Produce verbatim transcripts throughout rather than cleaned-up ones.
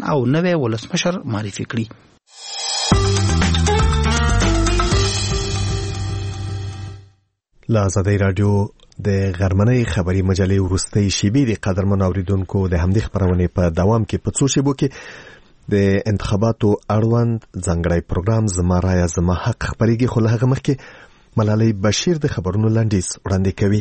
او نوی ولسمشر معرفي کړي. له ازادۍ راډیو د غرمنۍ خبري مجلې وروستۍ شیبې د قدرمن اوریدونکو د همدې خبرونې په دوام کې په څو شیبو کې د انتخاباتو اړوند ځانګړی پروګرام زما رایه زما حق خبرېږي، خو له هغه مخکې ملالۍ بشیر د خبرونو لنډیز وړاندې کوي.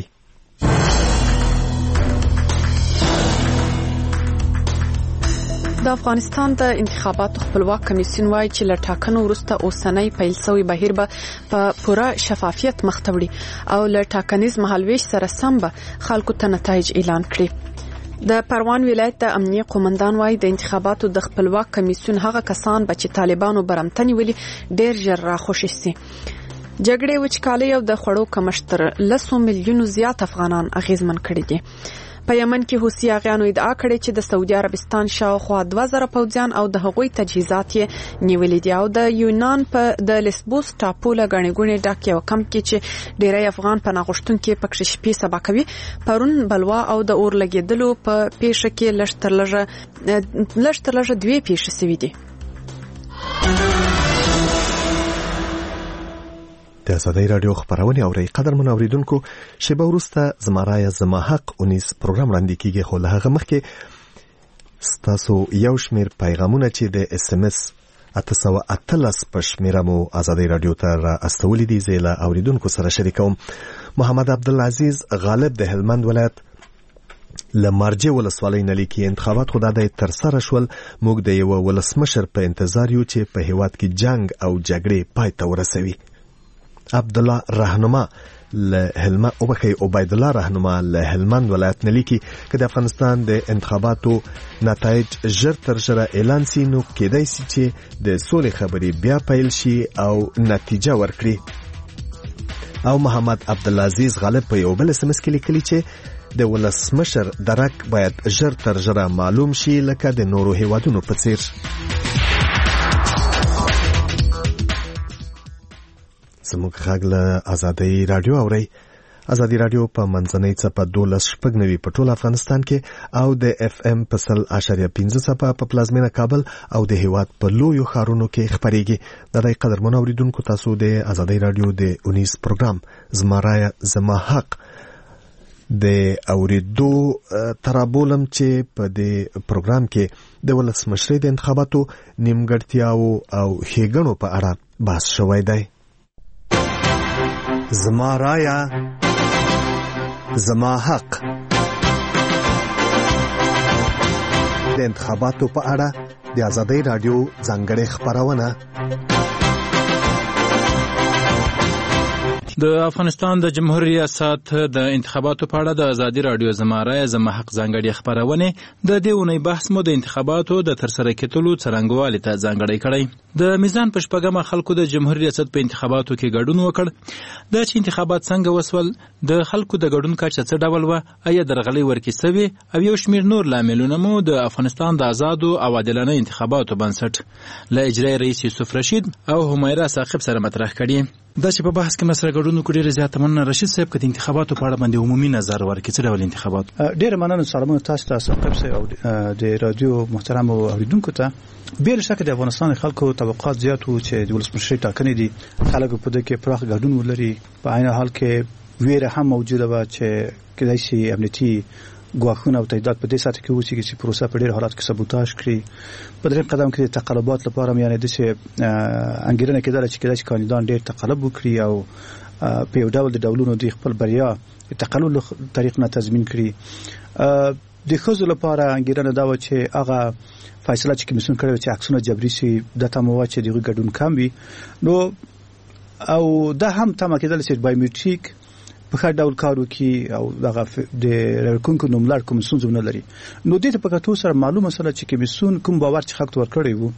د افغانستان د انتخاباتو خپلواک کمیسیون وايي چې له ټاکنو وروسته اوسنۍ پیل شوی بهیر به په پوره شفافیت مخ ته وړي او له ټاکنیز مهالویش سره سم به خلکو ته نتایج اعلان کړي. د پروان ولایت د امنیه قومندان وايي د انتخاباتو د خپلواک کمیسیون هغه کسان به چې طالبانو برمتنی ولي ډیر ژر راخوشي سي. جګړې وچکالۍ او د خوړو کمښت تر لسو میلیونو زیات افغانان اغیزمن کړي دي. په یمن کې حوثي اغیانو ادعا کړې چې د سعودي عربستان شاوخوا دوه زره پوځیان او د هغوی تجهیزات یې نیولې دي او د یونان په د لیسبوس ټاپو له غړي غونې ډک یو کم کې چې ډیری افغان پناهغښتونکو پکې شپې سبا کوي پرون بلوا او د اور لګیدلو په پیښه کې لشتر لږه لشتر لږه دوی پیښې سوي دي. د ازادۍ راډیو خبرونه اوري قدرمن اوریدونکو، شیبه وروسته زما رایه زما حق اونیس پروګرام وړاندې کیږي، خو له هغه مخکې ستاسو یو شمیر پیغامونه چې د اس ام اس اته سوه اتلس په شمیره مو ازادۍ راډیو ته را استولې دي زه له اوریدونکو سره شریکوم. محمد عبدالعزیز غالب د هلمند ولایت لمرجه ولسوالۍ نه لیکي انتخابات خو د تر سره شول، موږ د یو ولسمشر په انتظار یو چې په هیواد کې جنگ او جګړې پای ته ورسوي. عبدالله رهنما له هلمند او بخي عبید الله رهنما له هلمند ولایت نه لیکي چې د افغانستان د انتخاباتو نتایج ژر تر ژره اعلان سي نو کېدای شي چې د سولې خبرې بیا پیل شي او نتیجه ورکړي. او محمد عبدالعزیز غالب په یو بل سمس کې لیکلي چې د ولسمشر درک باید ژر تر ژره معلوم شي لکه د نورو هیوادونو په څیر. زموږ غږ له ازادۍ راډیو اوري. ازادۍ راډیو په منځنۍ څپه دولس شپږ نوي په ټول افغانستان کې او د اف ام په سل اشاریه پنځه څپه په پلازمینه کابل او د هیواد په لویو ښارونو کې خبرېږي. د دې قدرمن اوریدونکو تاسو د ازادۍ راډیو د اونیس پروګرام زما رایه زما حق د اوریدو ترابولم چې په دې پروګرام کې د ولسمشرۍ د انتخاباتو نیمګړتیاو او ښېګڼو په اړه بحث شوی دی. زما رایه زما حق د انتخاباتو په اړه د ازادۍ راډیو ځانګړې خبرونه. د افغانستان د جمهوریت ریاست د انتخاباتو په اړه د ازادي راډیو زما رایه زما حق ځانګړې خبرونه د دې اونۍ بحث مو د انتخاباتو د ترسره کېدلو څرنګوالي ته ځانګړې کړی. د میزان په شپږمه خلکو د جمهوریت ریاست په انتخاباتو کې ګډون وکړ. د چې انتخابات څنګه وسول، د خلکو د ګډون کچه څه ډول و، آیا درغلي ورکې سوي او یو شمیر نور لاملونه مو د افغانستان د آزادو او عادلانه انتخاباتو بنسټ له اجرایي رئیس یوسف رشید او همیرا ثاقب سره مطرح کړي. دا چې په بحث کې مسره ګډون وکړي زیات مننه. رشید صاحب کله انتخاباتو په اړه باندې عمومي نظر ورکړي څه ډول انتخابات؟ ډیر مننه سلامونه تاسو ته ثاقب صاحب او د رادیو محترم اوریدونکو ته. بیر شک د افغانستان خلکو توقعات زیات وو چې د ولسمشرۍ ټاکنې دي خلکو په دې کې پراخ ګډون ولري. په عین حال کې ویره هم موجوده و چې کله شي امنیتي ګواښونه او تهدیدات په دې ساعت کې وسی چې پروسه په ډېر حالات کې سبوتاژ کړي. په دریم قدم کې تقلبات لپاره یعنی د څه انګیرنه کېدل چې کله چې کاندیدان ډېر تقلب وکړي او په یو ډول د ډولونو د خپل بریا تقلل طریق نه تضمین کړي. د خزو لپاره انګیرنه دا و چې هغه فیصله چې کمیسیون کړی چې عکسونه جبري سي د تمو چې دغه ګډون کم وي نو او دا هم تمه کېدل چې بایومټریک په خاطر ډول کارو کې او دغه د رکونکو نوملړ کوم څه نه لري. نو دې ته په کتو سره معلومه سره چې کمیسیون کوم باور چې خلک ورکړي وو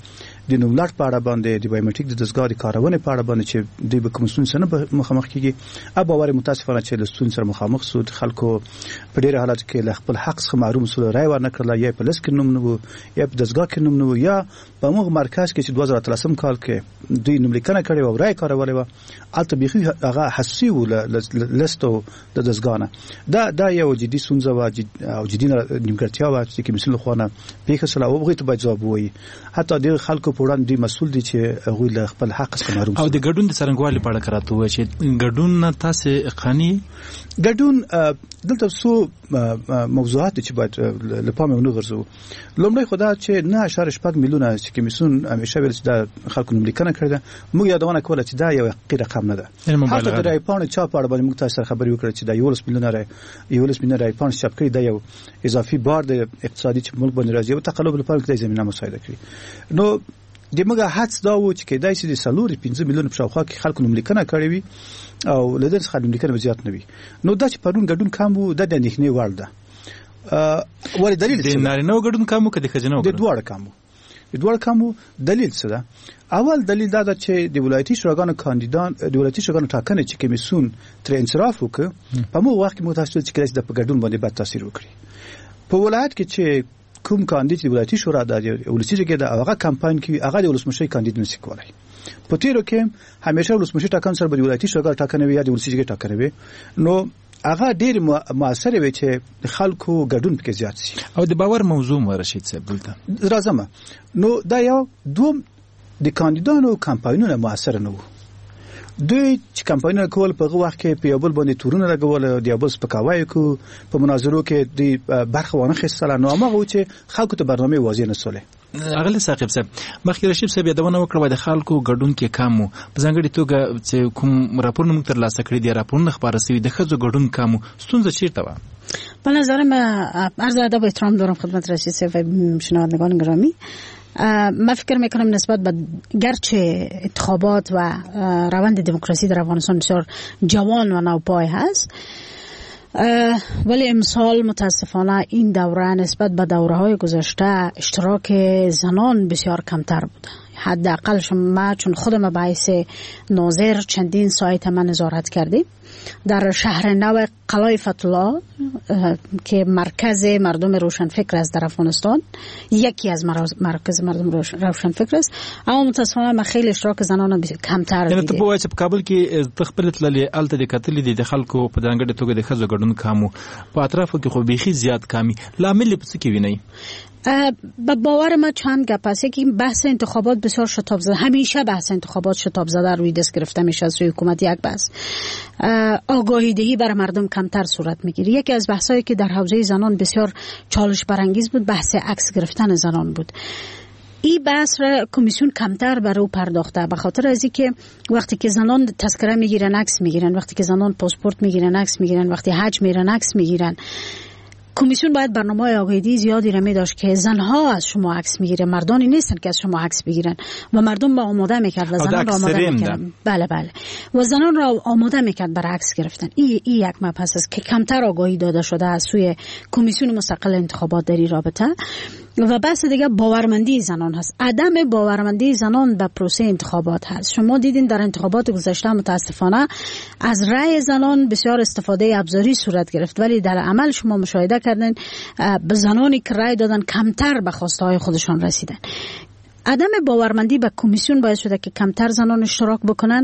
د نوملړ په اړه باندې د بایومټریک د دستګاه د کارونې په اړه باندې چې د به کوم ستونزې سره مخامخ کیږي اب باور متاسفانه چې له ستونزې سره مخامخ سو خلکو په ډیره حالت کې له خپل حق څخه محروم سول رای ورنه کړل یا په لس کې نوم نه وو یا په دستګاه کې نوم نه وو یا په موږ مرکز کې چې دوه زره اتلسم کال کې دوی نوم لیکنه کړې او رای کارولې و البته بيخي هغه حساسي و لستو د دستګاه دا دا یو جدي ستونزه و او جدي نیمګړتیا و چې کمیسیون خوانه پیښه سره او غوښته باید جواب وایي حتی د خلکو په وړاندې مسؤل دي چې هغه له خپل حق څخه محروم او د ګډون د څرنګوالي په اړه کراته و چې ګډون تاسو قانوني ګډون دلته څو موضوعات چې باید لپاره ونه غرزو لومړی خدای چې نه اشاره شپږ میلیونه چې کمیسیون همیشه ویل چې دا خلکو نوم لیکنه کړل موږ یادونه کوله چې دا یو حقیقي رقم نه ده حتی د رایپان چاپ اړه باندې موږ تاسو خبرې وکړه چې دا یو لس میلیونه رای یو لس میلیونه رایپان چاپ کړی دا یو اضافي بار د اقتصادي چې ملک باندې راځي او تقلب لپاره کې زمينه مساعده کړي نو د موږ هڅه دا و چې کېدای شي د سلور پنځه میلیونه په شاوخوا کې خلکو نوم لیکنه کړې وي او لدې څخه نوم لیکنه زیات نه وي نو دا چې پرون ګډون کم وو د اندېښنې وړ ده ولې دلیل د نارینه ګډون کم وو کله خجنو د دوړ کم وو د دوړ کم وو دلیل څه ده اول دلیل دا ده چې د ولایتي شوراګانو کاندیدان د ولایتي شوراګانو ټاکنې چې کمیسیون تر انصراف وکړ په مو وخت کې متاسفه چې کله د ګډون باندې بد تاثیر وکړي په ولایت کې چې کوم کاندید د ولایتي شورا د ولسی جګه د هغه کمپاین کې هغه د ولسمشي کاندید نشي کولای په تیرو کې همیشه ولسمشي ټاکن سره د ولایتي شورا ټاکنه وي یا د ولسی جګه ټاکنه وي نو هغه ډیر موثر وي چې خلکو ګډون پکې زیات شي او د باور موضوع ورشي څه بلته راځم نو دا یو دوم د کاندیدانو کمپاینونه موثر نه وو دوی چې کمپاینونه کول په هغه وخت کې په یو بل باندې تورونه لګول دی یو بل سپکاوی کو په مناظرو کې د برخه ونه خستله نو هغه چې خلکو ته برنامه واضح نه سوله اغلی ثاقب صاحب مخکې رشید صاحب یادونه وکړه د خلکو ګډون کې کم په ځانګړي توګه چې کوم راپورونه موږ ترلاسه کړي دي راپورونه خبره شوی د خزو ګډون کم ستونزه چیرته و به نظر من عرض ادب و احترام دارم خدمت رشید صاحب و شنوندگان گرامی من فکر میکنم نسبت به گرچه انتخابات و روند دموکراسی در افغانستان بسیار جوان و نوپای هست ولی امسال متاسفانه این دوره نسبت به دوره های گذشته اشتراک زنان بسیار کمتر بوده حداقل شما چون خودم به حیث ناظر چندین سایت من نظارت کردیم در شهر نو قلعه فتولا که مرکز مردم روشنفکر است در افغانستان یکی از مرکز مردم روشنفکر است اما متاسفانه ما خیلی اشتراک زنان کمتر دیدیم. یعنی ته په وایي چې په کابل کې تخپل تللې الته د کتلې دي د خلکو په ځانګړي توګه د خزو ګډون کامو په اطرافو کې خو بيخي زیات کمی لامل په څه کې ویني با باور ما چند گپ است که بحث انتخابات بسیار شتاب زده همیشه بحث انتخابات شتاب زده روی دست گرفته میشه از روی حکومت یک بحث آگاهی دهی برای مردم کمتر صورت میگیره یکی از بحثایی که در حوزه زنان بسیار چالش برانگیز بود بحث عکس گرفتن زنان بود این بحث را کمیسیون کمتر بر او پرداخته به خاطر از اینکه وقتی که زنان تذکره میگیرن عکس میگیرن وقتی که زنان پاسپورت میگیرن عکس میگیرن وقتی حج میرن عکس میگیرن کمیسیون باید برنامه آگاهی زیادی را می داشت که زنها از شما عکس میگیره مردانی نیستن که از شما عکس بگیرن و مردم با آماده میکرد و زنان را آماده میکرد بله بله و زنان را آماده میکرد برای عکس گرفتن این ای یک مبحث است که کمتر آگاهی داده شده از سوی کمیسیون مستقل انتخابات در این رابطه و بحث دیگه باورمندی زنان هست عدم باورمندی زنان به پروسه انتخابات هست شما دیدین در انتخابات گذشته متاسفانه از رأی زنان بسیار استفاده ابزاری صورت گرفت ولی در عمل شما مشاهده کردین به زنانی که رأی دادن کمتر به خواسته های خودشان رسیدن عدم باورمندی به کمیسیون باعث شده که کمتر زنان اشتراک بکنن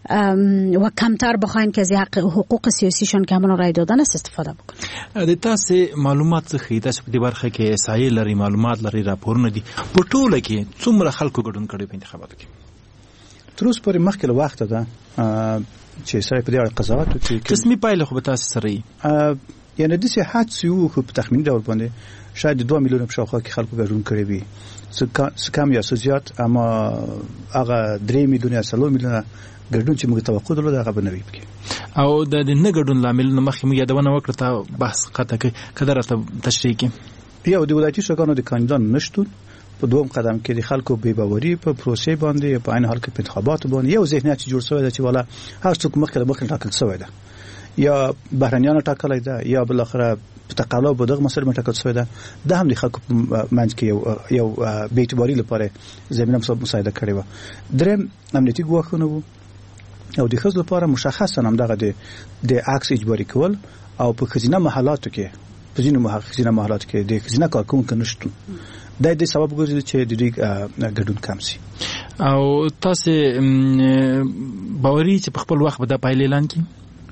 و کمتر بخواین که از حق حقوق سیاسیشون که همون رای دادن است استفاده بکنن د تاسو معلومات څخه تاسو په دې برخه کې سایه لري معلومات لري راپورونه دي په ټوله کې څومره خلکو ګډون کړي په انتخاباتو کې تر اوسه پورې مخکې له وخته ده چې سره په دې اړه قضاوت وکړي رسمي پایله خو به تاسو سره یې یعنی د سه حادثه یو په تخمین ډول باندې شاید دوه میلیونه په شاوخوا کې خلکو ګډون کړي وي څه کم یا څه زیات اما هغه درې میلیونه څلور میلیونه ګډون چې موږ توقع درلوده هغه به نه وي پکې او د نه ګډون لامل نه مخکې موږ یادونه وکړه تا بحث قطع کې کله راته تشریح کې یو د ولایتي شورا د کاندیدان نشټون په دوم قدم کې د خلکو بې باوري په پروسې باندې په عین حال کې په انتخابات باندې یو ذهنیت جوړ شوی دی چې والا هر څوک مخکې مخکې ټاکل شوی دی یا بهرنیانو ټاکلای دی یا بل اخره په تقلب دغه مسله مټکل شوی ده د هم د خلکو منځ کې یو یو بې اعتباري لپاره زمينه مساعده کړې و. دریم امنیتي ګواښونه وو او د ښځو لپاره مشخصا هم دغه د د عکس اجباري کول او په خزینه محلاتو کې په ځینو خزینه محلاتو کې د خزینه کارکونکو نشټون دا د سبب ګرځي چې د دې ګډون کم شي. او تاسو باوري چې په خپل وخت به د پایلې اعلان کړي؟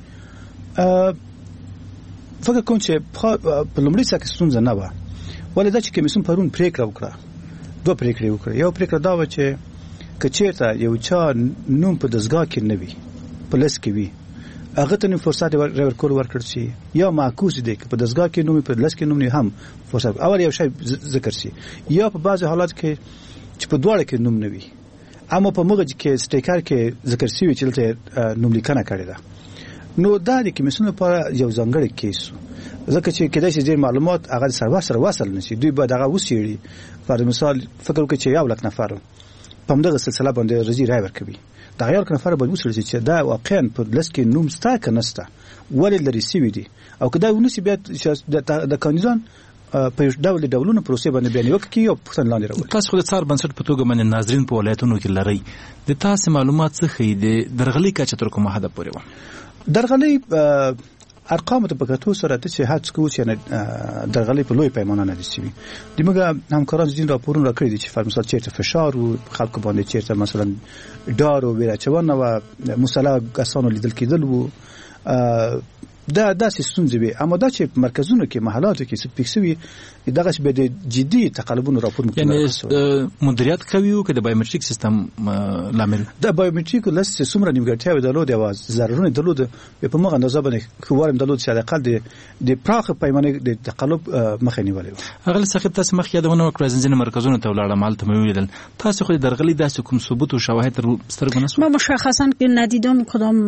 فکر کوم چې په لومړي څه کې ستونزه نه وه، ولې دا چې کمیسیون پرون پریکړه وکړه، دوه پریکړې وکړه. یو پریکړه دا و چې که چېرته یو چا نوم په دستګاه کې نه وي، په لیست کې وي، هغه ته فرصت ورکول ورکړل شي، یا معکوس دی که په دستګاه کې نوم په لیست کې نوم نه هم فرصت اول یو شی ذکر شي، یا په بعض حالات کې چې په دواړه کې نوم نه وي اما په مغج کې سټیکر کې ذکر شوی چې دلته نوم لیکنه کړې ده. نو دا د کمیسیون لپاره یو ځانګړی کیس ځکه چې کېدای شي ډېر معلومات هغه سره سره وصل نشي، دوی به دغه وسیړي. پر مثال فکر وکړئ چې یو لک نفر په همدغه سلسله باندې رضی رای ورکوي، دا یو لک نفر به وسیړي چې دا واقعا په لیست کې نوم ستا که نسته ولې لري سوي دي، او که دا ونسي بیا د کاندیدان په ډول ډولونو پروسې باندې بیان وکړي او پوښتنه لاندې راوړي. تاسو خو د څار بنسټ په توګه باندې ناظرین په ولایتونو کې لري، د تاسو معلومات څه ښیي د درغلي کچه تر کومه حده پورې و؟ درغلي ارقام ته په کتو سره ته چې هڅه کوي چې درغلي په لوی پیمانه نه دي شوي. دماغه همکاران ځین راپورونه راکړي دي چې پر مثال چیرته فشار او خلکو باندې چیرته مثلا ډار او ویراچونه او مصالحه کسانو لیدل کېدل وو، دا داسې ستونزې وي. اما دا چې مرکزونو کې محلاتو کې څه پېښوي دغه چې به د جدي تقلبونو راپور مکمل یعنی مدیریت کوي او که د بایومټریک سیستم لامل د بایومټریک لس څومره نیمګړتیاوې درلودې او ضررونه درلودې په موږ اندازه باندې کوارم درلود چې اقل د د پراخ پیمانه د تقلب مخه نیولې. هغه صاحب تاسو مخ یادونه وکړه ځینې مرکزونو ته ولاړم حالت مې ویل تاسو خو د درغلي داسې کوم ثبوت او شواهد تر سترګو نه ما مشخصا که ندیدم کدام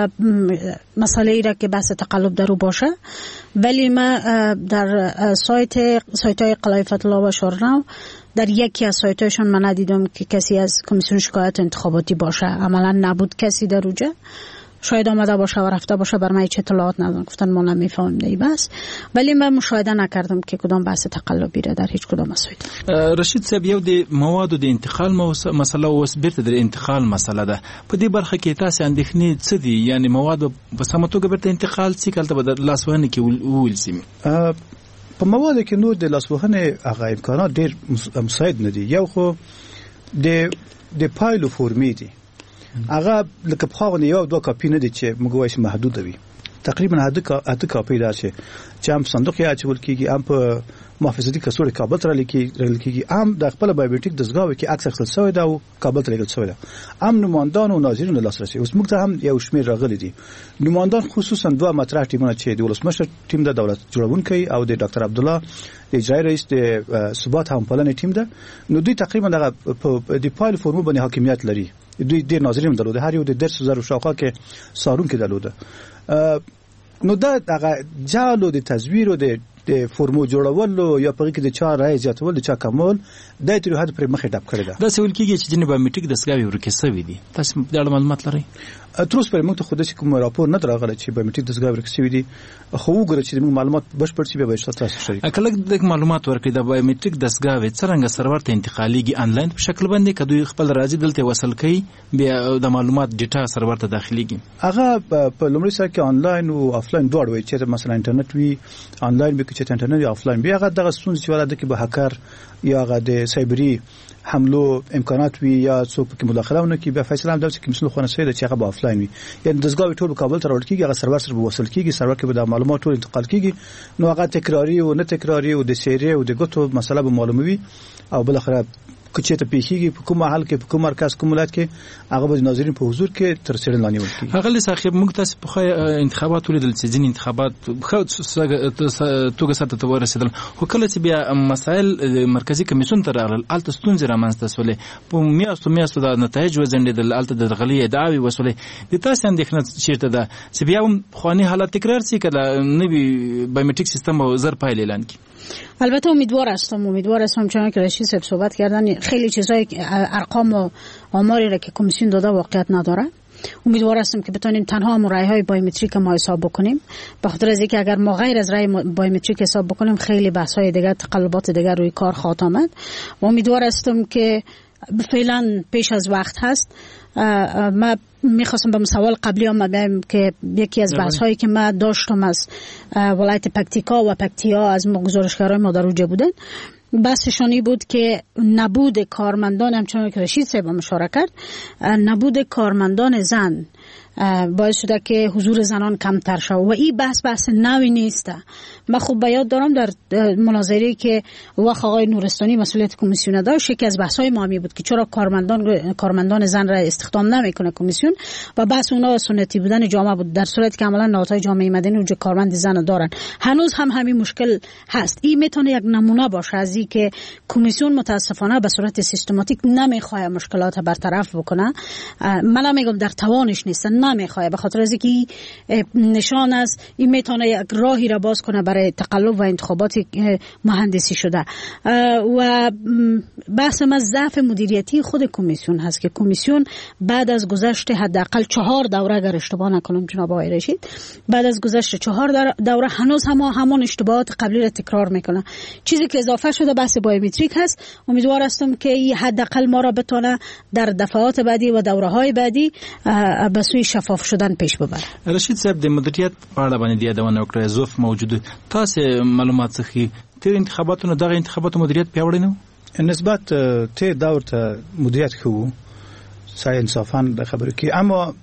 مسئله را که بحث تقلب درو باشه، ولی ما در سایت سایت های قلعه فتح الله و شورنو در یکی از سایت هایشان من ندیدم که کسی از کمیسیون شکایت انتخاباتی باشه، عملا نبود کسی در اونجا. شاید آمده باشه و رفته باشه، بر من هیچ اطلاعات ندارم، گفتن ما نمیفهمیم دی بس، ولی من مشاهده نکردم که کدام بحث تقلبی را در هیچ کدام سایت. رشید صاحب یو د موادو د انتقال مسله او بیرته د انتقال مسله ده، په دې برخه کې تاسو اندېښنې څه دي؟ یعنی مواد په سمه توګه بیرته انتقال سي کله به د لاسوهنې کې وول سي؟ په مواد کې نو د لاسوهنې هغه امکانات ډېر مساعد نه دي. یو خو د د پایلو فورمې دي، هغه لکه په خاغه یو دوه کاپی نه دي چې موږ وایو محدود وي، تقریبا اته کاپی دا چې چې هم صندوق یې اچول کیږي، هم په محافظتي کڅوړې کابل ته رالیږي کیږي، هم د خپل بایومټریک دستګاه کې عکس اخیستل شوی دا او کابل ته لېږل شوی دا، هم نمایندان او ناظرین لاسرسي. اوس موږ ته هم یو شمېر راغلي دي نمایندان، خصوصا دوه مطرح ټیمونه چې د ولسمشر ټیم د دولت جوړونکي او د ډاکټر عبدالله د اجرایي رئیس د ثبات همپالنې ټیم ده. نو دوی تقریبا دغه د پایل فورمو باندې حاکمیت لري، دوی ډېر ناظرین درلوده، هر یو د درس زر شاوخوا کې سارون کې درلوده. نو دا دغه جالو د تزویر او د د فورمو جوړول یا په کې د چا رای زیاتول د چا کمول د تر حد پر مخه ډب کړی دا. دا سوال کېږي چې جنې بایومټریک دستګاوې ورکې سوي دي، تاسو د اړه معلومات لرئ؟ تر اوسه پورې موږ ته خو داسې کوم راپور نه راغلی چې بایومټریک دستګاوې ورکې سوي دي، خو وګوره چې موږ معلومات بشپړ شي به تاسو شریک کله د معلومات ورکړي. د بایومټریک دستګاوې څنګه سرور ته انتقالېږي؟ آنلاین په شکل باندې که دوی خپل راځي دلته وصل کوي بیا د معلومات ډیټا سرور ته داخليږي؟ هغه په لومړي سر کې آنلاین او آفلاین دواړه وي، چې مثلا انټرنیټ وي آنلاین به چې انټرنیټ یا آفلاین بیا هغه دغه ستونزې چې ولاده کې به هکر یا هغه د سایبري حملو امکانات وي یا څوک کې مداخله ونه کوي، بیا فیصله هم دا چې کمیسیون خو نه سوي ده چې هغه به آفلاین وي، یعنی دستګاه ټول کابل ته راوړل کیږي، هغه سرور سره وصل کیږي، سرور کې به د معلومات ټول انتقال کیږي. نو هغه تکراری او نه تکراری او د سیری او د ګوتو مسله به معلوموي او بل اخر کچې ته پیخیږي په کوم حال کې په کوم مرکز کوم ولایت کې هغه به ناظرین په حضور کې تر څېړنې لاندې ورکړي. هغه لساخب موږ تاسو په انتخابات ولیدل چې ځینې انتخابات خو توګه سره ته ورسېدل، خو کله چې بیا مسائل مرکزی کمیسیون ته راغلل الته ستونزې رامنځته شولې، په میاشتو میاشتو د نتایج وزنډېدل، الته د غلي ادعاوې وسولې. د تاسو اندېښنه چیرته ده چې بیا هم خواني حالت تکرار شي کله نوي بایومټریک سیستم او زر پایل اعلان کړي؟ البته امیدوار هستم امیدوار هستم چون که رشید صاحب صحبت کردن خیلی چیزای ارقام و آماری را که کمیسیون داده واقعیت نداره. امیدوار هستم که بتونیم تنها هم رای های بایومتریک ما حساب بکنیم، به خاطر از اینکه اگر ما غیر از رای بایومتریک حساب بکنیم خیلی بحث های دیگر تقلبات دیگر روی کار خواهد آمد و امیدوار هستم که فعلا پیش از وقت هست. ما میخواستم به سوال قبلی هم بگم که یکی از بحث هایی که ما داشتم از ولایت پکتیکا و پکتیا از گزارشگرای ما در اوجه بودن، بحثشانی بود که نبود کارمندان، همچنان که رشید صاحب اشاره کرد، نبود کارمندان زن باعث شده که حضور زنان کمتر شد و این بحث بحث نوی نیست. من خوب به یاد دارم در مناظری که وقت آقای نورستانی مسئولیت کمیسیون داشت، یکی از بحث‌های مهمی بود که چرا کارمندان کارمندان زن را استخدام نمیکنه کمیسیون و بحث اونها سنتی بودن جامعه بود، در صورتی که عملا نهادهای جامعه مدنی اونجا کارمند زن دارن. هنوز هم همین مشکل هست. این میتونه یک نمونه باشه از این که کمیسیون متاسفانه به صورت سیستماتیک نمیخواد مشکلات برطرف بکنه. من میگم در توانش نیست، نمیخواد، به خاطر از اینکه نشان است این میتونه یک راهی را باز کنه برای تقلب و انتخابات مهندسی شده. و بحث ما ضعف مدیریتی خود کمیسیون هست که کمیسیون بعد از گذشت حداقل چهار دوره، اگر اشتباه نکنم جناب آقای رشید، بعد از گذشت چهار دوره هنوز هم همون اشتباهات قبلی را تکرار میکنه. چیزی که اضافه شده بحث بایومتریک هست. امیدوار هستم که این حداقل ما را بتونه در دفعات بعدی و دوره‌های بعدی به سوی شفاف شدن پیش ببره. رشید صاحب د مدیریت په اړه باندې یادونه وکړه، زوف موجود تاسو معلومات څخه تیر انتخاباتونو دغه انتخاباتو مدیریت پیاوړی نه نسبت ته دور ته مدیریت خو سای انصافا د خبرو کې، اما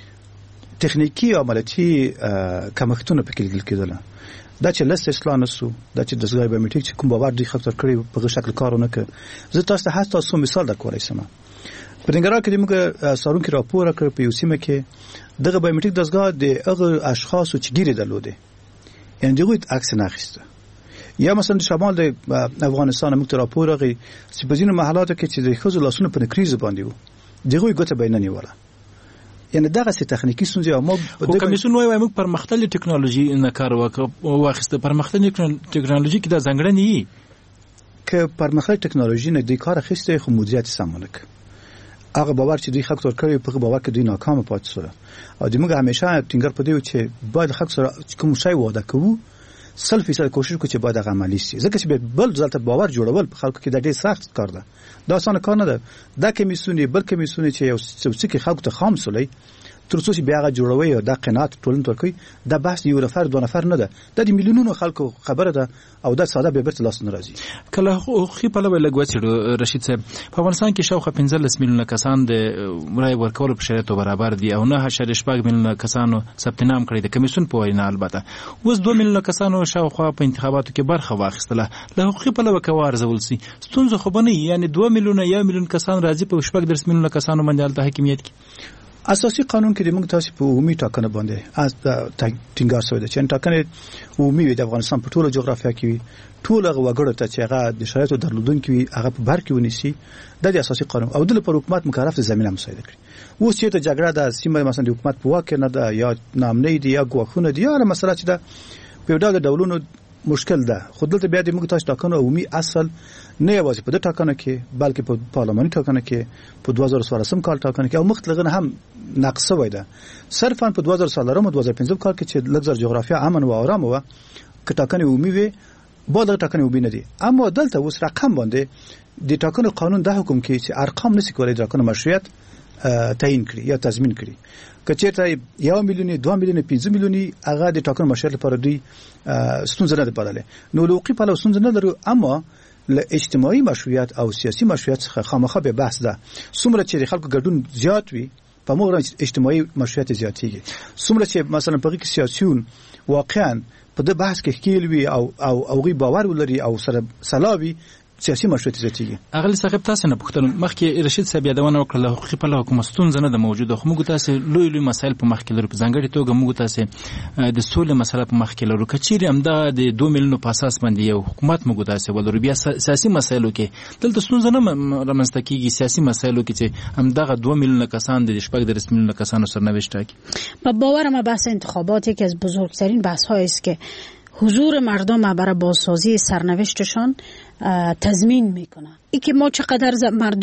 تخنیکی عملیاتی کمښتونه پکې لیدل کېدل. دا چې لست اصلاح نسو، دا چې دستګاه بایومټریک چې کوم باور دی خطر کړی په غو شکل کارونه کوي. زه تاسو ته هڅه تاسو مثال درکولای شم. په ننګرهار کې موږ سارون کې راپور کړ په یو سیمه کې دغه بایومټریک دستګاه د هغه اشخاصو چې ګیرې درلوده، یعنی دغه عکس نه اخیسته. یا مثلا د شمال د افغانستان موږ راپور راغی چې په ځینو محلاتو کې چې د خزو لاسونه په نکریز باندې وو، دغه ګوته بینه نیوله. یعنی دغه سي تخنیکی ستونزې او موږ کمیسیون وایي موږ پرمختللې ټکنالوژي نه کار واخیسته. پرمختللې ټکنالوژي کې د ځنګړنې کې پرمختللې ټکنالوژي نه د کار اخیسته خو مدیریت سمونه کوي. هغه باور چې دوی خلک تور کړی په باور کې دوی ناکام پاتې شول. او د موږ همیشه ټینګر پدې و چې باید خلک سره کوم شی وعده کوو سل فیصد کوشش کو چې باید هغه عملی شي، ځکه چې بل ځلته باور جوړول په خلکو کې د ډېر سخت کار ده. دا آسان کار نه ده. دا کمیسیونی بل کمیسیونی چې یو څه کې خلکو ته خام سولې تر څو چې بیا هغه جوړوي او د قناعت ټولن تر کوي، دا بحث یو نفر دوه نفر نه ده، د میلیونونو خلکو خبره ده او دا ساده به برته لاس نه راځي. کله خو په لوي لګوي رشید صاحب په افغانستان کې شاوخوا پنځلس میلیونه کسان د رای ورکول په شرایطو برابر دي او نه شریک شپږ میلیونه کسانو ثبت نام کړی د کمیسیون په وینا. البته اوس دوه میلیونه کسانو شاوخوا په انتخاباتو کې برخه واخیستله. له حقوقي په لوي کوار زول سي ستونزه خو بنه، یعنی دوه میلیونه یا میلیون کسان راځي په شپږ درس میلیونه کسانو باندې د حکومت کې اساسي قانون کې د موږ تاسو په عمومي ټاکنه باندې از ټینګار شوی دی چې ټاکنه عمومي د افغانستان په ټوله جغرافیا کې ټول هغه وګړو ته چې هغه د شرایطو درلودونکو وي هغه په بر کې ونیسي. د اساسي قانون او د پر حکومت مکلف زمينه مساعده کړي. اوس چې ته جګړه د سیمه مثلا د حکومت په واک نه ده یا نامنې دي یا ګواښونه دي یا مسله چې ده په ډول د ډولونو مشکل ده. خو دلته بیا د موږ تاسو ټاکنه عمومي اصل نه یوازې په د ټاکنه کې بلکې په پارلماني ټاکنه کې په دوه زره څوارلسم کال ټاکنه کې او مختلغه هم نقص وای ده. صرفا په دوه زره څلورم او دوه زره پنځم کال کې چې لږ جغرافیا امن او آرام و که ټاکنه عمومي وي با د ټاکنه عمومي نه دي. اما دلته اوس رقم باندې د ټاکنه قانون د حکم کې چې ارقام نشي کولای د ټاکنه مشروعیت تعیین کړي یا تضمین کړي. که چیرته یو میلیون دوه میلیون پنځه میلیون هغه د ټاکنه مشروعیت لپاره دوی ستونزه نه ده بدله. نو لوقي په ستونزه نه لري، اما له اجتماعي مشروعیت او سیاسي مشروعیت څخه خامخا به بحث ده. څومره چې خلکو ګډون زیات وي په موږ اجتماعي مشروعیت زیاتېږي، څومره چې مثلا په کې سیاسيون واقعا په د بحث کې ښکیل وي او او اوغي باور ولري او سره سلاوي سیاسي مشروعیت زیاتېږي. اغلی صاحب تاسو نه پوښتنه مخکې رشید صاحب یادونه وکړه حقوقي په حکومت ستونزه نه ده موجوده، خو موږ تاسو لوی لوی مسایل په مخ کې لرو. په ځانګړي توګه موږ تاسو د سولې مسله په مخ کې لرو. کچېرې همدا د دوه میلیونو په اساس باندې یو حکومت موږ تاسو ولرو. بیا سیاسي مسایلو کې دلته ستونزه نه رامنځته کیږي. سیاسي مسایلو کې چې همدغه دوه میلیونه کسان د شپږ درس میلیونه کسانو سرنوشت ټاکي. په باور ما بحث انتخابات یکی از بزرگترین بحث‌هایی است که حضور مردم برای بازسازی سرنوشتشان تضمین میکنه. ای که ما چقدر مردم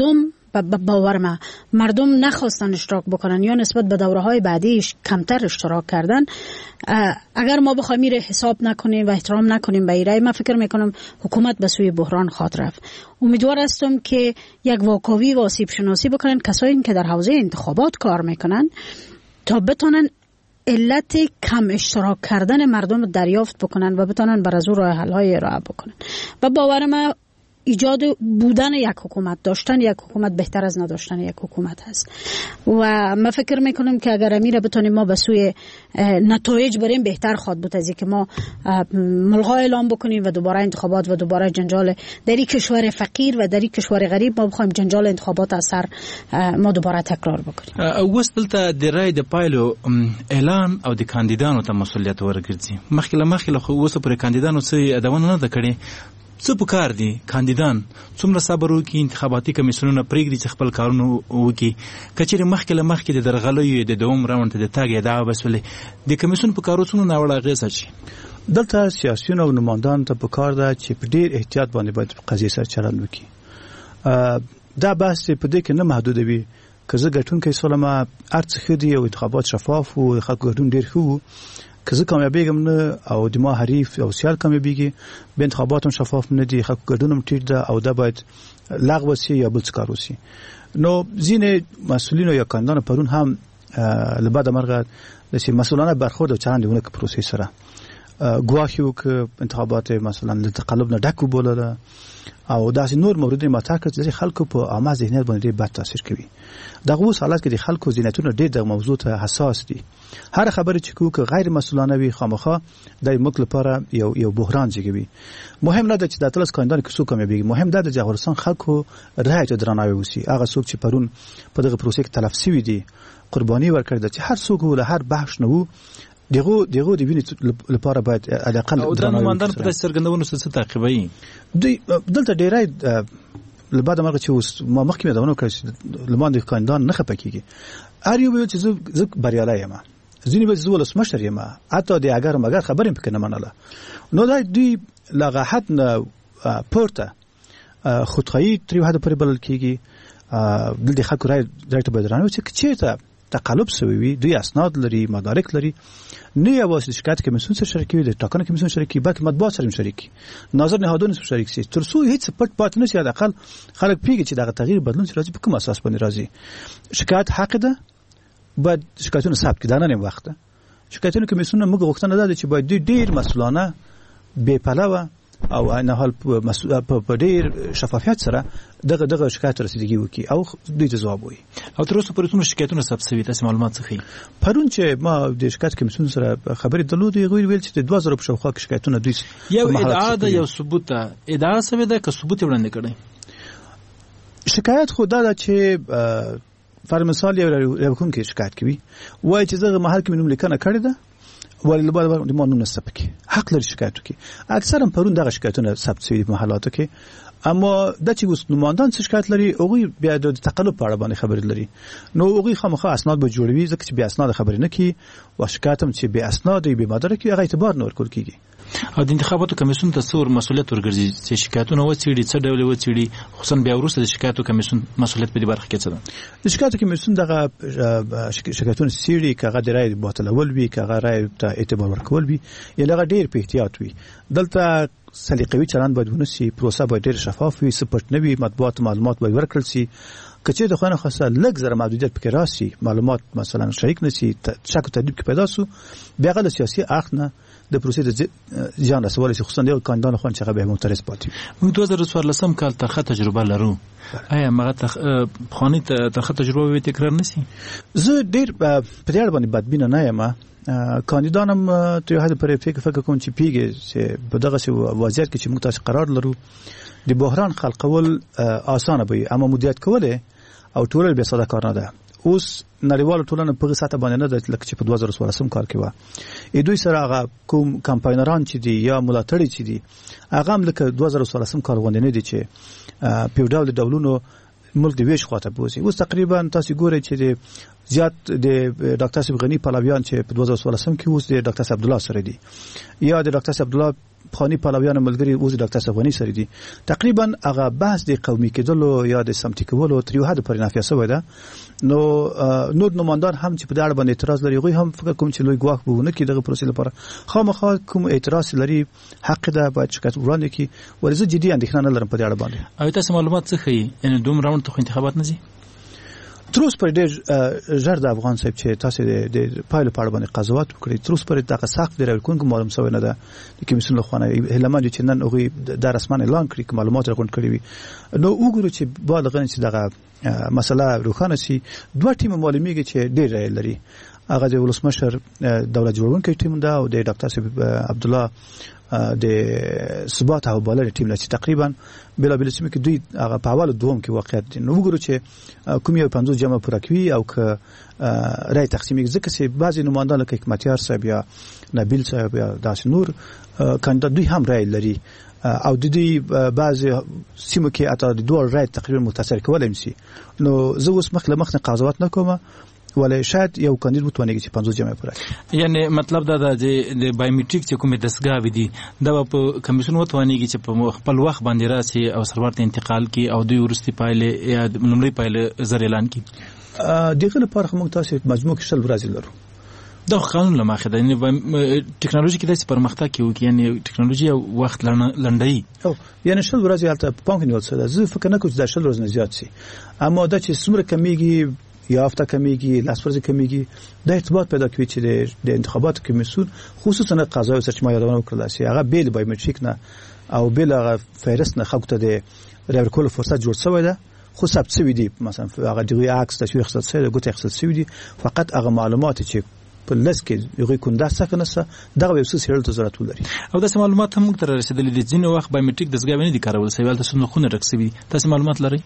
باور ما مردم نخواستن اشتراک بکنن یا نسبت به دوره‌های بعدیش کمتر اشتراک کردن، اگر ما بخوایم میره حساب نکنیم و احترام نکنیم به ایرای، من فکر میکنم حکومت به سوی بحران خواهد رفت. امیدوار هستم که یک واکاوی و آسیب شناسی بکنن کسایی که در حوزه انتخابات کار میکنن تا بتونن علت کم اشتراک کردن مردم دریافت بکنن و بتونن بر از او راه حل های ارائه بکنن. و باور من ایجاد بودن یک حکومت، داشتن یک حکومت بهتر از نداشتن یک حکومت هست و من فکر میکنم که اگر امیره بتونیم ما به سوی نتایج بریم بهتر خواهد بود از اینکه ما ملغا اعلام بکنیم و دوباره انتخابات و دوباره جنجال در این کشور فقیر و در این کشور غریب ما بخوایم جنجال انتخابات از سر ما دوباره تکرار بکنیم. اوس دلته د رای د پایلو اعلان او د کاندیدانو ته مسؤلیت ورګرځي. مخکې له مخکې له اوس پر کاندیدانو څه ادونه نه ده کړې. څه پکار دي کاندیدان څومره صبر وکړي، انتخاباتي کمیسیونونه پرېږدي چې خپل کارونه وکړي. کچېرې مخکې له مخکې د درغلیو د دوم راوند ته د تګ ادعا وسولې د کمیسیون په کارو څونه ناوړه اغېز اچي. دلته سیاسیون او نمایندان ته پکار ده چې په ډېر احتیاط باندې باید قضیې سره چلند وکړي. دا بحث په دې کې نه محدودوي که زه ګټونکی سولمه هر څه ښه دي او انتخابات شفاف و د خلکو ګډون ډېر ښه و، که زه کامیابېږم نه او د ما حریف او سیال کامیابېږي، به انتخابات هم شفاف نه دي، خلکو ګډون هم ټیټ ده او دا باید لغوه سي یا بل څه کار وسي. نو ځینې مسؤلینو یا کاندیدانو پرون هم له بده مرغه داسې مسؤلانه برخورد او چلند ونه کړ پروسې سره. ګواښ یې وکړ انتخابات مثلا له تقلب نه ډک وبولله او داسې نور موردونه مطرح کړل چې خلکو په عامه ذهنیت باندې ډېر بد تاثیر کوي. دغه اوس حالات کې د خلکو ذهنیتونه ډېر د موضوع ته حساس دي. هر خبره چې کوو غیر مسؤلانه وي خامخا د موږ لپاره یو یو بحران زیږوي. مهم نه ده چې د اتلس کاندیدان کې څوک کامیابېږي، مهم ده د افغانستان خلکو رایې ته درناوی وشي. هغه څوک چې پرون په دغه پروسې کې تلف شوي دي قرباني ورکړي ده چې هر څوک له هر بحث نه وو دغه دغه د وینې لپاره باید الاقل او د نمایندانو په څرګندونو څه تعقیبوي. دوی دلته ډېرای له بعد مرګ چې اوس ما مخکې مې دونه کړی لمانځ کاندیدان نه خپه کیږي. هر یو چې زه بریالی یم، ځینې به زه ولسمشر یم، حتی د اگر مګر خبرې پکې نه منله. نو دا دوی له حد نه پورته خودخواهي تر یو حده پورې بلل کیږي. د خلکو رای ډایرکټ به درانه چې چیرته تقلب شوی وي، دوی اسناد لري، مدارک لري، نه یوازې شکایت کمیسیون سره شریک وي، د ټاکنې کمیسیون شریک وي، بلکې مطبوعات سره شریک وي، ناظر نهادونو سره شریک شي، تر څو هیڅ پټ پاتې نه شي. حداقل خلک پیږي چې دغه تغییر بدلون چې راځي په کوم اساس باندې راځي. شکایت حق ده، باید شکایتونه ثبت کړي. دا نه وخت ده. شکایتونه کمیسیون موږ غوښتنه ده چې باید ډېر مسؤلانه بې پلوه او نه حال په ډېر شفافیت سره دغه دغه شکایت رسیدګي وکړي او دوی ته ځواب وایي. او تر اوسه پورې څومره شکایتونه ثبت شوي تاسو معلومات څه ښیي؟ پرون چې ما د شکایت کمیسیون سره خبرې درلودې هغوی ویل چې د دوه زره په شاوخوا کې شکایتونه دوی یو ادعا ده یو ثبوت ده. ادعا سوې ده که ثبوت یې وړاندې کړی؟ شکایت خو دا ده چې فر مثال یو روکونکی شکایت کوي وایي چې زه محل کې مې نوم لیکنه کړې ده ولی له بعد د ما نوم نه ثبت کړي، حق لري شکایت وکړي. اکثرا پرون دغه شکایتونه ثبت شوي په محلاتو کې، اما د چې اوس نمایندان څه شکایت لري هغوی بیا د تقلب په اړه باندې خبرې لري. نو هغوی خامخا اسناد به جوړوي، ځکه چې بیا اسناد خبرې نه کوي او شکایت هم چې بې اسناد وي بې مدرک وي هغه اعتبار نه ورکول کېږي. او د انتخاباتو کمیسیون ته څه مسؤلیت ورګرځي چې شکایتونه وڅېړي، څه ډول وڅېړي، خصوصا بیا وروسته د شکایتو کمیسیون مسؤلیت په دې برخه کې څه ده؟ د شکایتو کمیسیون دغه شکایتونه څېړي، که هغه د رایې باطلول وي، که هغه رایې ته اعتبار ورکول وي، یا هغه ډېر په احتیاط وي. دلته سلیقوي چلند باید ونشي، پروسه باید ډېر شفاف وي، څه پټ نه وي، مطبوعات معلومات باید ورکړل شي. که چېرته خو نه خواسته لږ زره محدودیت پکې راشي، معلومات مثلا شریک نه شي، شک و تردید کې پیدا شو، بیا هغه له سیاسي اړخ نه د پروسې د زیان رسولی شي، خصوصا د یو کاندیدانو خوا چې هغه بیا معترض پاتې وي. موږ دوه زره څوارلسم کال ترخه تجربه لرو. آیا مغه پخواني ترخه تجربه به تکرار نه شي؟ زه ډېر په دې اړه باندې بدبینه نه یم. کاندیدانم ته یو حد پورې فکر فکر کوم چې پیږي چې په دغسې وضعیت کې چې موږ تاسې قرار لرو د بحران خلقول اسانه به وي، اما مدیریت کول او ټولول بیا ساده کار نه ده. اوس نړیواله ټولنه په ساته باندې نه ده لکه چې په دوه زره څوارلسم کال کې وه. دوی سره هغه کوم کمپاینران چې دي یا ملاتړي چې دي هغه هم لکه دوه زره څوارلسم کال غوندې نه دي چې په یو ډول ډولونو ملک د ویش خواته بوزي. اوس تقریبا تاسو ګورئ چې د زیات د ډاکټر صاحب غنی پلویان چې په دوه زره څوارلسم کې اوس د ډاکټر صاحب عبدالله سره دي، یا د ډاکټر صاحب عبدالله خاني پهلویان ملګری اوس ډاکټر صفوانی سره دي تقریبا هغه بحث د قومي کېدلو یا د سمتي کولو تر یو حد پورې نافیه شوی ده نو نور نمائندان هم چې په دې اړه باندې اعتراض لري غوي هم فکر کوم چې لوی ګواښ بونه کې دغه پروسې لپاره خامخا کوم اعتراض لري حق ده باید شکایت وړاندې کړي ورزه جدي اندېښنه نه لرم په دې اړه باندې. او تاسو معلومات څه ښیي یعنی دوم راوند ته انتخابات نه ځي تروس پر ډېر ژر د افغان صاحب چې تاسو د پایلو په اړه باندې قضاوت وکړي تروس پر دغه سخت دی راکونکو معلوم شوی نه ده د کمیسیون له خوا هلمند چې نن هغوی د رسمن اعلان کړي معلومات راغونډ کړي وي نو وګورو چې بالغ چې دغه مسله روښانه شي دوه ټیم معلومیږي چې ډېر رای لري هغه د ولسمشر دولت جوړونکي ټیم ده او د ډاکټر صاحب عبد الله د ثبات او بالر ټیم لري تقریبا بلا بلا چې دوی هغه په اول دوم کې واقعیت دي نو وګورو چې کوم یو پنځوس جمع پوره کوي او که رای تقسیمي ځکه چې بعضی نمائندان لکه حکمتیار صاحب یا نبیل صاحب یا داس نور کاندید دوی هم رای لري او د دې بعضی سیمو کې اته د دوه رای تقریبا متاثر کولای شي نو زه اوس مخ له مخ نه قضاوت نکوم ولی شاید یو کاندید متوانیږي چې پنځوس جمع پوره یعنی مطلب دا د بایومټریک چې کومه دستګاه دي دا په کمیسیون متوانیږي چې په خپل وخت باندې راسي او سرور ته انتقال کی او دوی ورستي پایلې یا لومړی پایلې زر اعلان کی دغه لپاره موږ تاسو مجموع کې شل ورځې لرو دا قانون لمخه د ټکنالوژي کې د پرمختګ کیو کې یعنی ټکنالوژي او وخت لنډي او یعنی شل ورځې البته په پام کې نیول شوی زه فکر نه کوم چې دا شل ورځې زیات شي اما دا چې څومره کمیږي یا هفته کمیږي لاس ورځې کمیږي د ارتباط پیدا کوي چې د انتخاباتو کمیسیون خصوصا د قضاوت سره چې ما یادونه وکړه چې هغه بیل بایومټریک نه او بیل هغه فهرست نه خلکو ته د ریورکول فرصت جوړ شوی ده خو ثبت شوی دي مثلا هغه دغه عکس تصویر خصوص سره ګوت خصوص شوی دي فقط هغه معلومات چې په لس کې یو کونده سکنه سره دغه یو څه سیرل ته ضرورت ولري او د معلومات هم تر رسیدلې دي ځینې وخت بایومټریک دستګاوې نه دي کارول شوی تاسو نو خونه رقصوي تاسو معلومات لرئ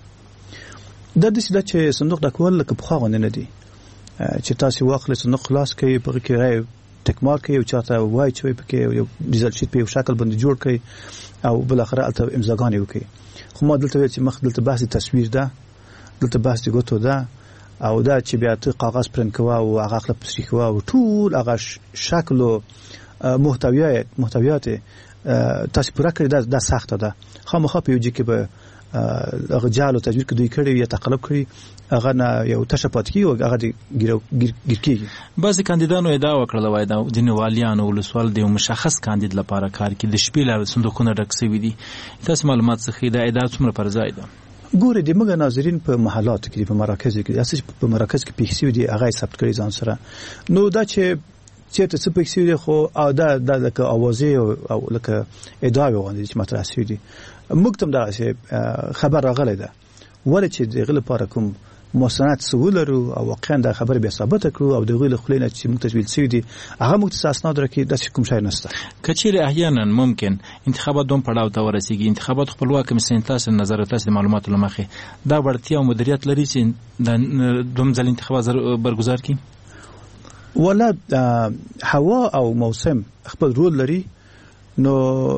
د دې د چې صندوق د کول لکه په خاغونه نه دي چې تاسو واخلې صندوق خلاص کوي په کې راي ټیک مارک یو چاته وای چې په کې یو ریزلټ شیټ په شکل باندې جوړ کړي او بل اخر الته امضاګانې وکړي خو ما دلته چې مخ دلته بحث تصویر ده دلته بحث ګوتو ده او دا چې بیا ته کاغذ پرنټ کوه او هغه خپل پسې کوه او ټول هغه شکل او محتویات محتویات تاسو پوره کړی دا سخت ده خامخا په یو ځکه به هغه جالو تجوید کړي کړي یا تقلب کړي هغه نه یو تشپات کی او هغه ګیر ګیر کیږي بعضی کاندیدانو ادعا وکړه وای دا ځینې والیانو ولسوال د مشخص کاندید لپاره کار کوي د شپې لاره صندوقونه ډکسوي دي تاسو معلومات څخه دا ادعا څومره پر ځای ده ګوره د موږ ناظرین په محلات کې په مراکز کې اساس په مراکز کې پیښې دي هغه ثبت کړي ځان سره نو دا چې چیرته څه پیښې دي خو او دا د لکه اوازې او لکه ادعا وغوندي چې مطرح شوی دي موږ تم دا خبر راغلی ده ولې چې دغه لپاره کوم مستند سولرو او واقعا دا خبر به ثابت کړو او دغه له خلینو چې موږ تجویل شوی دي هغه موږ ته اسناد راکې د کوم شای نشته کچېره احیانا ممکن انتخابات دوم پړاو ته ورسیږي انتخابات خپلواک کمیسیون تاسو نظر تاسو معلومات لمخه دا ورتیا او مدیریت لري چې د دوم ځل انتخابات برگزار کړي ولا هوا او موسم خپل رول لري نو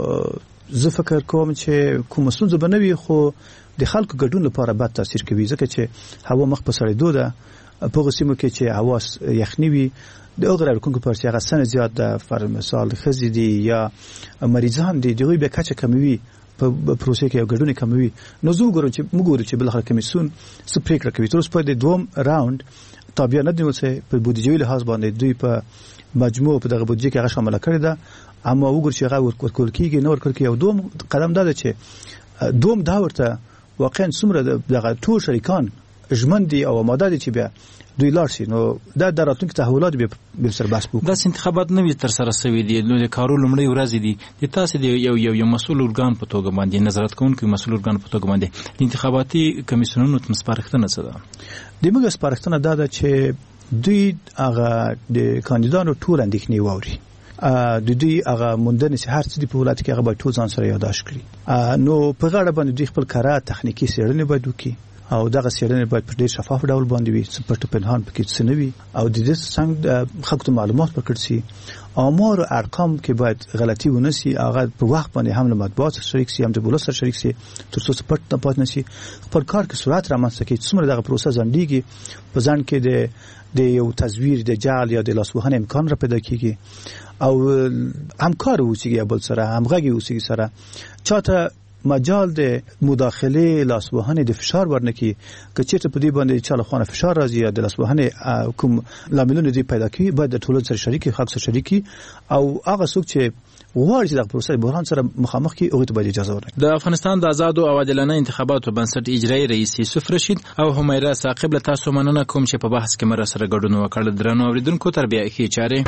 زه فکر کوم چې کوم څه بنوي خو د خلکو ګډون لپاره بد تاثیر کوي ځکه چې هوا مخ په سړېدو ده په غسیمو کې چې هوا یخني وي د اوغره کوم په هغه سنه زیات د فر مثال خزي دي یا مریضان دي دوی به کچه کموي په پروسه کې ګډون کموي نو زه وګورم چې موږ ګورو چې بل خلک کمیسیون سپریک راکوي تر اوسه په دوم راوند تابع نه دی وسه په بودیجوي لحاظ باندې دوی په مجموع په دغه بودیجه کې هغه شامل کړی ده اما وګور چې هغه ورکول کیږي نو ورکول کیږي او دوم قدم ده چې دوم دا ورته واقعا څومره دغه ټول شریکان ژمن دي او آماده دي چې بیا دوی لاړ شي نو دا د راتلونکي تحولات به سر بحث وکړو دا انتخابات نه وي تر سره شوي دي نو د کارو لومړی ورځ دي د تاسو یو یو یو مسؤل ارګان په توګه باندې نظارت کوونکی مسؤل ارګان په توګه باندې د انتخاباتي کمیسیونونو ته سپارښتنه څه ده د موږ سپارښتنه دا ده چې دوی هغه د کاندیدانو ټول اندېښنې واوري د دوی هغه موندنې چې هر څه دی په ولایت کې هغه به ټول ځان سره یاداښت کړي نو په غاړه باندې دوی خپل کارا تخنیکی څېړنې باید وکړي او دغه سیړنې باید په ډیر شفاف ډول باندې وي، څه پټ پنهان پکې څه نه وي، او د دې څنګه خلکو ته معلومات ورکړل شي. آمار او ارقام کې باید غلطي ونه شي، هغه په وخت باندې هم له مطبوعات سره شریک شي، هم د ولس سره شریک شي، تر څو پټ نه پاتې نشي. خپل کار کې سرعت رامنځته کړي، څومره دغه پروسه ځنډیږي، په ځان کې د د یو تزویر د جعل یا د لاسوهنې امکان را پیدا کیږي، او همکار اوسېږي بل سره، همغږي اوسېږي سره، چاته مجال د مداخله لاسوهنې د فشار ورنکي که چیرته په دې باندې چاله خانه فشار راځي یا د لاسوهنې کوم لاملونه دې پیدا کوي، باید د ټولنې سره شریکي، خلک سره شریکي، او هغه څوک چې غواړي چې د پروسې بحران سره مخامخ کی هغه ته باید اجازه ورکړي. د افغانستان د آزاد او عادلانه انتخاباتو بنسټ اجرایی رئیس یوسف رشید او همیرا ثاقب له تاسو مننه کوم چې په بحث کې مر سره ګډون وکړل. درنو اوریدونکو تربیه کې چاره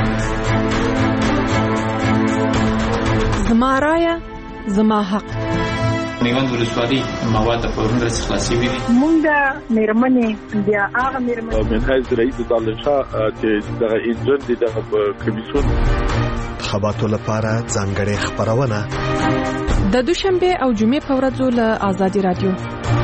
زما رایه زما حق. میوند ولسوالي مواد په ورنډه خلاصي وي. مونږ مېرمنې بیا هغه مېرمنې منهج رئیس دالشاه چې دغه انجن دي د کمیسیون انتخاباتو لپاره ځانګړې خبرونه د دوشنبه او جمعې په ورځو له آزادي رادیو